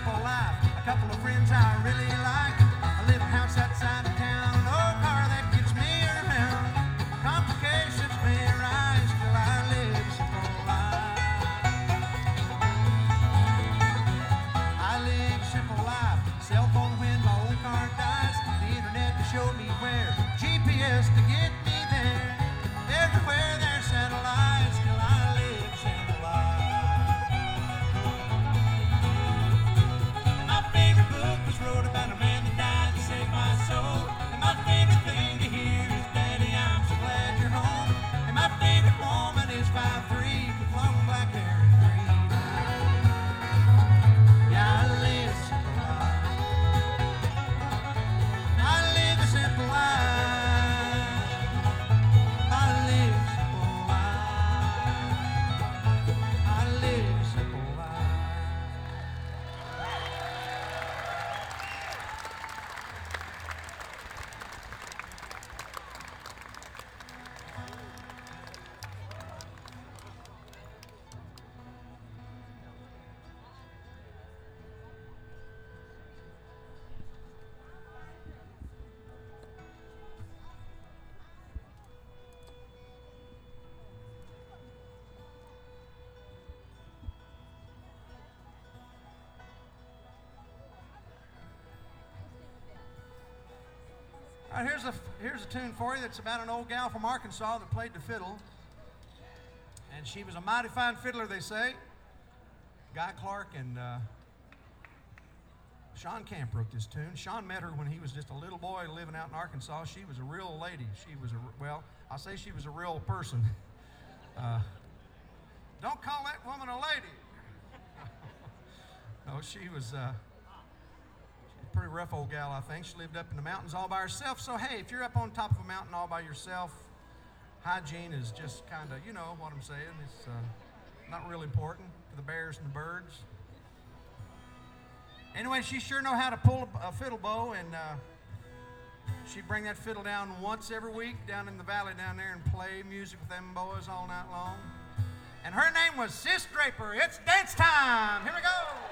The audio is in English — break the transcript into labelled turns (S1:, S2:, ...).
S1: simple life. A couple of friends I really like. A little house outside of town. Oh, car that gets me around. Complications may arise till I live a simple life. I live a simple life. Cell phone when my old car dies. The internet to show me where. GPS to get me there. Everywhere there's satellites till I live a simple life. My favorite book was wrote about a man that died to save my soul. And my favorite thing to hear is, Daddy, I'm so glad you're home. And my favorite woman is 5'3" with long black hair and green eyes. Yeah, I live a simple life. I live a simple life. I live a simple life. I live a simple life. All right, here's a tune for you that's about an old gal from Arkansas that played the fiddle. And she was a mighty fine fiddler, they say. Guy Clark and Sean Camp wrote this tune. Sean met her when he was just a little boy living out in Arkansas. She was a real lady. She was well, I'll say she was a real person. Don't call that woman a lady. No, she was a pretty rough old gal, I think. She lived up in the mountains all by herself. So, hey, if you're up on top of a mountain all by yourself, hygiene is just kind of, you know what I'm saying. It's not real important for the bears and the birds. Anyway, she sure know how to pull a fiddle bow, and she'd bring that fiddle down once every week down in the valley down there and play music with them boys all night long. And her name was Sis Draper. It's dance time. Here we go.